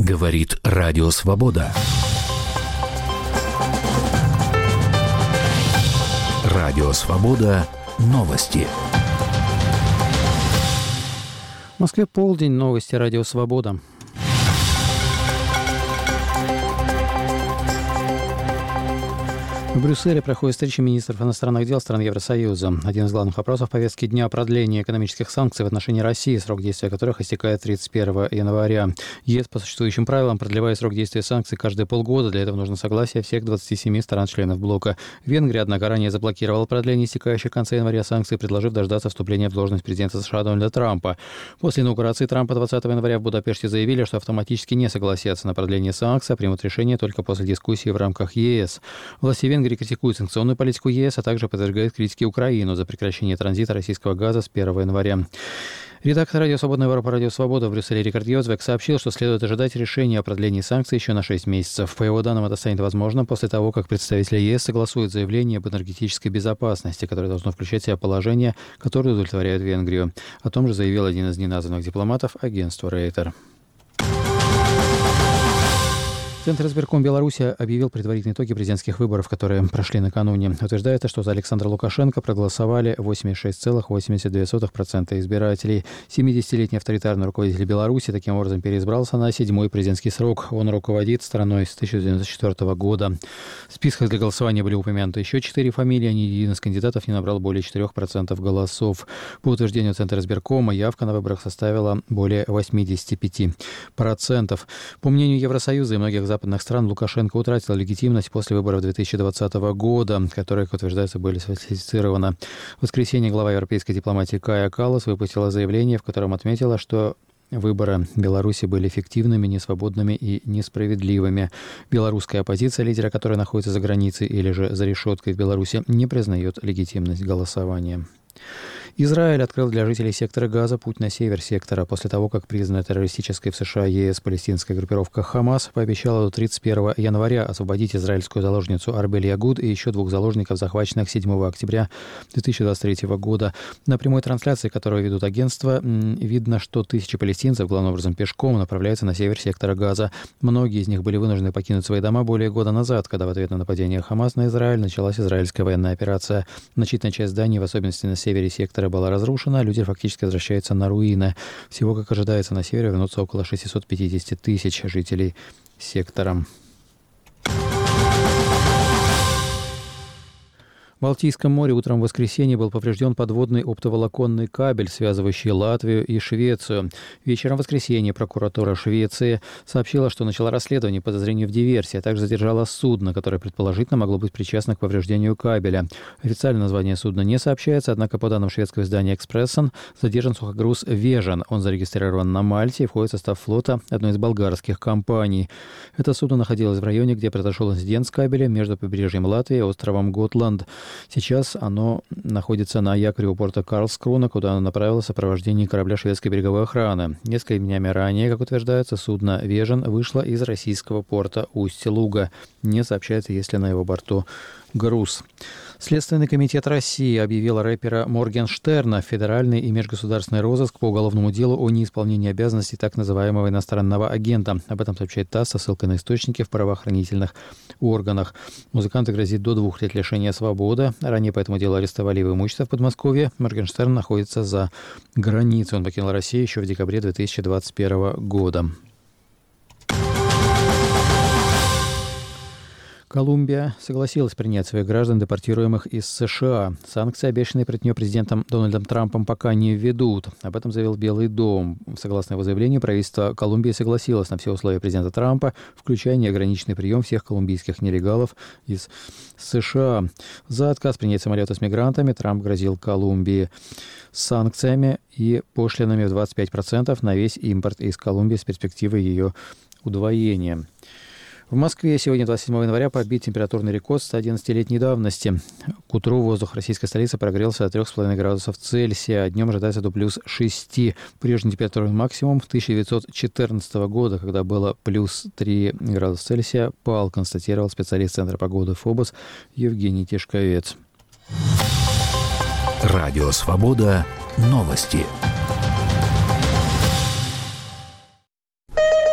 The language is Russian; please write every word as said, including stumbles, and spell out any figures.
Говорит Радио Свобода. Радио Свобода. Новости. В Москве полдень. Новости Радио Свобода. В Брюсселе проходит встреча министров иностранных дел стран Евросоюза. Один из главных вопросов повестки дня – продление экономических санкций в отношении России, срок действия которых истекает тридцать первого января. ЕС по существующим правилам продлевает срок действия санкций каждые полгода. Для этого нужно согласие всех двадцати семи стран-членов блока. Венгрия, однако, ранее заблокировала продление истекающих в конце января санкций, предложив дождаться вступления в должность президента США Дональда Трампа. После инаугурации Трампа двадцатого января в Будапеште заявили, что автоматически не согласятся на продление санкций, а примут решение только после дискуссии в рамках ЕС. Власти Венгрии критикует санкционную политику ЕС, а также подвергает критике Украину за прекращение транзита российского газа с первого января. Редактор радио «Свободная Европа» Радио Свобода в Брюсселе Рикард Йозвек сообщил, что следует ожидать решения о продлении санкций еще на шесть месяцев. По его данным, это станет возможно после того, как представители ЕС согласуют заявление об энергетической безопасности, которое должно включать в себя положения, которые удовлетворяют Венгрию. О том же заявил один из неназванных дипломатов агентства Рейтер. Центр избирком Беларуси объявил предварительные итоги президентских выборов, которые прошли накануне. Утверждается, что за Александра Лукашенко проголосовали восемьдесят шесть целых восемьдесят две сотых процента избирателей. семидесятилетний авторитарный руководитель Беларуси таким образом переизбрался на седьмой президентский срок. Он руководит страной с тысяча девятьсот девяносто четвёртого года. В списках для голосования были упомянуты еще четыре фамилии. Ни один из кандидатов не набрал более четырех процентов голосов. По утверждению Центра избиркома, явка на выборах составила более восемьдесят пять процентов. По мнению Евросоюза и многих западных западных стран, Лукашенко утратил легитимность после выборов две тысячи двадцатого года, которые, как утверждается, были сфальсифицированы. В воскресенье глава европейской дипломатии Кая Каллас выпустила заявление, в котором отметила, что выборы Беларуси были фиктивными, несвободными и несправедливыми. Белорусская оппозиция, лидера которой находится за границей или же за решеткой в Беларуси, не признает легитимность голосования. Израиль открыл для жителей сектора Газа путь на север сектора после того, как признанная террористической в США и ЕС палестинская группировка «Хамас» пообещала до тридцать первого января освободить израильскую заложницу Арбель Ягуд и еще двух заложников, захваченных седьмого октября две тысячи двадцать третьего года. На прямой трансляции, которую ведут агентства, видно, что тысячи палестинцев, главным образом пешком, направляются на север сектора Газа. Многие из них были вынуждены покинуть свои дома более года назад, когда в ответ на нападение «Хамас» на Израиль началась израильская военная операция. Значительная часть зданий, в особенности на севере сектора, была разрушена, люди фактически возвращаются на руины. Всего, как ожидается, на севере вернутся около шестьсот пятьдесят тысяч жителей сектора. В Балтийском море утром в воскресенье был поврежден подводный оптоволоконный кабель, связывающий Латвию и Швецию. Вечером в воскресенье прокуратура Швеции сообщила, что начала расследование по подозрению в диверсии, а также задержала судно, которое предположительно могло быть причастно к повреждению кабеля. Официальное название судна не сообщается, однако по данным шведского издания «Экспрессен» задержан сухогруз «Вежен». Он зарегистрирован на Мальте и входит в состав флота одной из болгарских компаний. Это судно находилось в районе, где произошел инцидент с кабелем между побережьем Латвии и островом Готланд. Сейчас оно находится на якоре у порта Карлскруна, куда оно направилось в сопровождении корабля шведской береговой охраны. Несколькими днями ранее, как утверждается, судно «Вежен» вышло из российского порта Усть-Луга. Не сообщается, есть ли на его борту груз. Следственный комитет России объявил рэпера Моргенштерна в федеральный и межгосударственный розыск по уголовному делу о неисполнении обязанностей так называемого иностранного агента. Об этом сообщает ТАСС со ссылкой на источники в правоохранительных органах. Музыканту грозит до двух лет лишения свободы. Ранее по этому делу арестовали его имущество в Подмосковье. Моргенштерн находится за границей. Он покинул Россию еще в декабре две тысячи двадцать первого года. Колумбия согласилась принять своих граждан, депортируемых из США. Санкции, обещанные против нее президентом Дональдом Трампом, пока не введут. Об этом заявил Белый дом. Согласно его заявлению, правительство Колумбии согласилось на все условия президента Трампа, включая неограниченный прием всех колумбийских нелегалов из США. За отказ принять самолеты с мигрантами Трамп грозил Колумбии санкциями и пошлинами в двадцать пять процентов на весь импорт из Колумбии с перспективой ее удвоения. В Москве сегодня, двадцать седьмого января, побит температурный рекорд ста одиннадцатилетней давности. К утру воздух российской столицы прогрелся до трёх с половиной градусов Цельсия, а днем ожидается до плюс шести. Прежний температурный максимум тысяча девятьсот четырнадцатого года, когда было плюс три градуса Цельсия, пал, констатировал специалист Центра погоды ФОБОС Евгений Тишковец. Радио «Свобода». Новости.